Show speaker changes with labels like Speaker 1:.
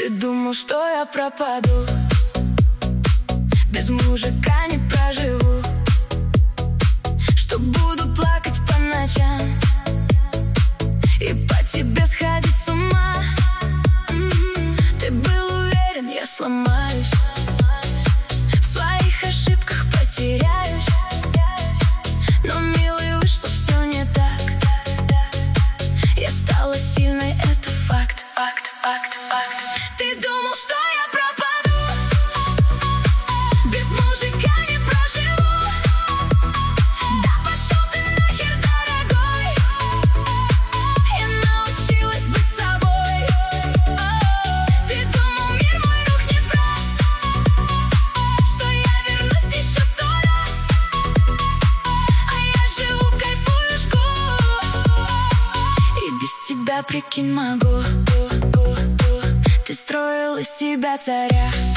Speaker 1: Ты думал, что я пропаду, без мужика не проживу, что буду плакать по ночам и по тебе сходить с ума. Ты был уверен, я сломаюсь, в своих ошибках потеряюсь, но, милый, вышло все не так. Я стала сильной, это факт, факт, факт, факт. Ты думал, что я пропаду, без мужика не проживу. Да пошел ты нахер, дорогой, я научилась быть собой. Ты думал, мир мой рухнет в раз, что я вернусь еще 100 раз, а я живу, кайфую, жгу, и без тебя, прикинь, могу. Ты строил из себя царя.